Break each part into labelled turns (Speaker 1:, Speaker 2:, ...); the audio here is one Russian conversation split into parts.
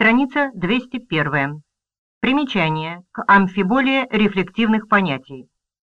Speaker 1: Страница 201. Примечание к амфиболии рефлективных понятий.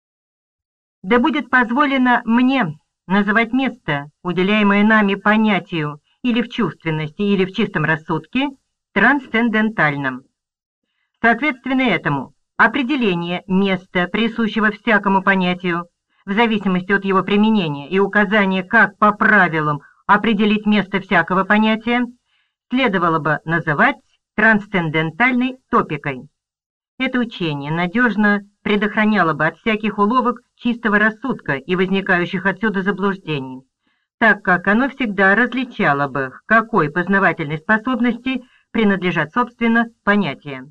Speaker 1: Да будет позволено мне называть место, уделяемое нами понятию или в чувственности, или в чистом рассудке, трансцендентальным. Соответственно этому, определение места, присущего всякому понятию, в зависимости от его применения и указания, как по правилам определить место всякого понятия, следовало бы называть трансцендентальной топикой. Это учение надежно предохраняло бы от всяких уловок чистого рассудка и возникающих отсюда заблуждений, так как оно всегда различало бы, к какой познавательной способности принадлежат, собственно, понятия.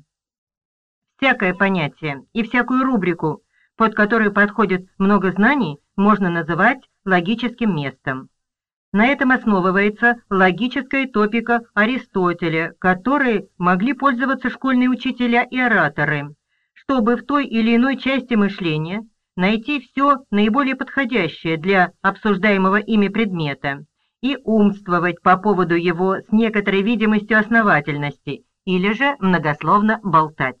Speaker 1: Всякое понятие и всякую рубрику, под которую подходит много знаний, можно называть логическим местом. На этом основывается логическая топика Аристотеля, которой могли пользоваться школьные учителя и ораторы, чтобы в той или иной части мышления найти все наиболее подходящее для обсуждаемого ими предмета и умствовать по поводу его с некоторой видимостью основательности или же многословно болтать.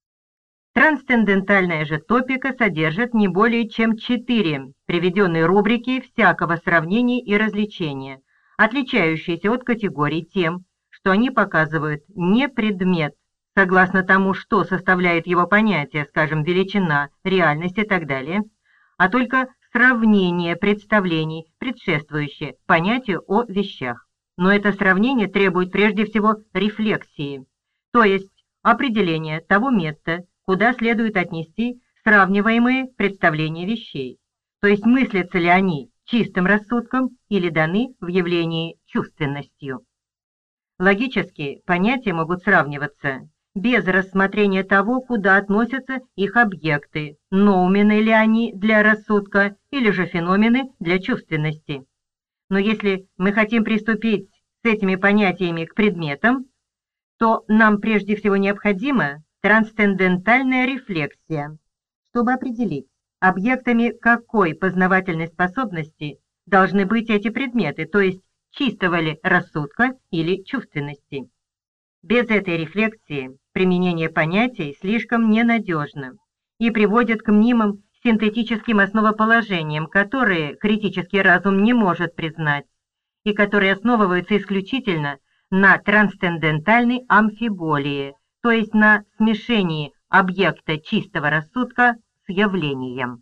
Speaker 1: Трансцендентальная же топика содержит не более чем 4 приведенные рубрики всякого сравнения и развлечения, отличающиеся от категорий тем, что они показывают не предмет, согласно тому, что составляет его понятие, скажем, величина, реальность и так далее, а только сравнение представлений, предшествующее понятию о вещах. Но это сравнение требует прежде всего рефлексии, то есть определения того места, куда следует отнести сравниваемые представления вещей, то есть мыслятся ли они чистым рассудком или даны в явлении чувственностью. Логические понятия могут сравниваться без рассмотрения того, куда относятся их объекты, ноумены ли они для рассудка или же феномены для чувственности. Но если мы хотим приступить с этими понятиями к предметам, то нам прежде всего необходима трансцендентальная рефлексия, чтобы определить, объектами какой познавательной способности должны быть эти предметы, то есть чистого ли рассудка или чувственности. Без этой рефлексии применение понятий слишком ненадежно и приводит к мнимым синтетическим основоположениям, которые критический разум не может признать и которые основываются исключительно на трансцендентальной амфиболии, то есть на смешении объекта чистого рассудка с явлением.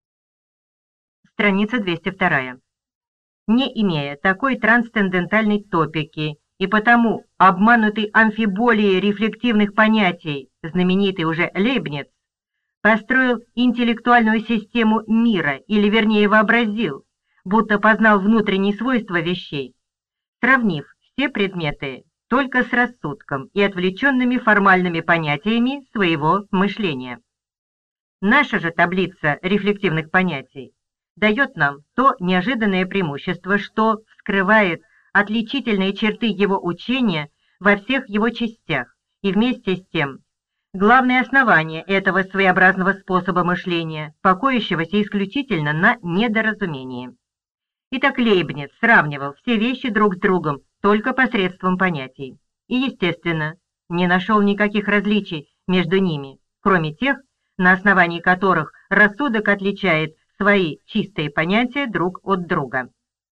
Speaker 1: Страница 202. Не имея такой трансцендентальной топики и потому обманутой амфиболией рефлективных понятий, знаменитый уже Лейбниц построил интеллектуальную систему мира, или вернее вообразил, будто познал внутренние свойства вещей, сравнив все предметы только с рассудком и отвлеченными формальными понятиями своего мышления. Наша же таблица рефлективных понятий дает нам то неожиданное преимущество, что вскрывает отличительные черты его учения во всех его частях, и вместе с тем главное основание этого своеобразного способа мышления, покоящегося исключительно на недоразумении. Итак, Лейбниц сравнивал все вещи друг с другом только посредством понятий, и, естественно, не нашел никаких различий между ними, кроме тех, на основании которых рассудок отличает свои чистые понятия друг от друга.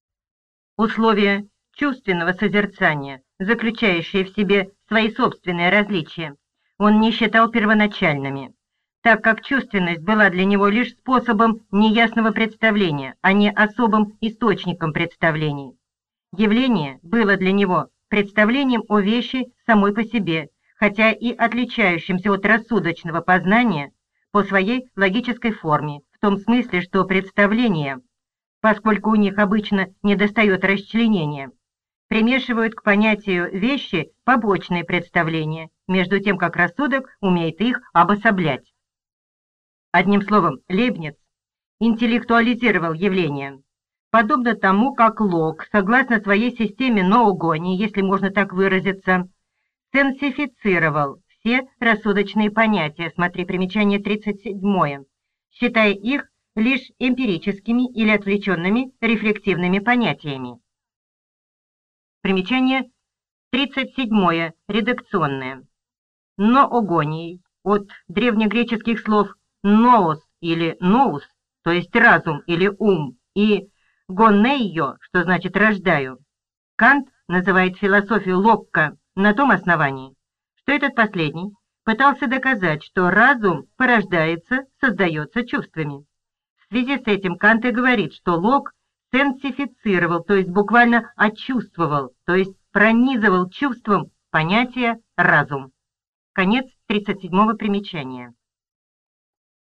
Speaker 1: Условия чувственного созерцания, заключающие в себе свои собственные различия, он не считал первоначальными, так как чувственность была для него лишь способом неясного представления, а не особым источником представлений. Явление было для него представлением о вещи самой по себе, хотя и отличающимся от рассудочного познания по своей логической форме, в том смысле, что представления, поскольку у них обычно недостает расчленения, примешивают к понятию вещи побочные представления, между тем как рассудок умеет их обособлять. Одним словом, Лейбниц интеллектуализировал явления, подобно тому, как Лок, согласно своей системе ноогонии, если можно так выразиться, сенсифицировал все рассудочные понятия, смотри примечание 37, считая их лишь эмпирическими или отвлеченными рефлективными понятиями. Примечание 37. Редакционное. Ноогонией от древнегреческих слов «ноос» или «ноус», то есть разум или ум, и «гонейо», что значит «рождаю». Кант называет философию Локка на том основании, что этот последний пытался доказать, что разум порождается, создается чувствами. В связи с этим Кант и говорит, что Локк сенсифицировал, то есть буквально очувствовал, то есть пронизывал чувством понятие «разум». Конец 37-го примечания.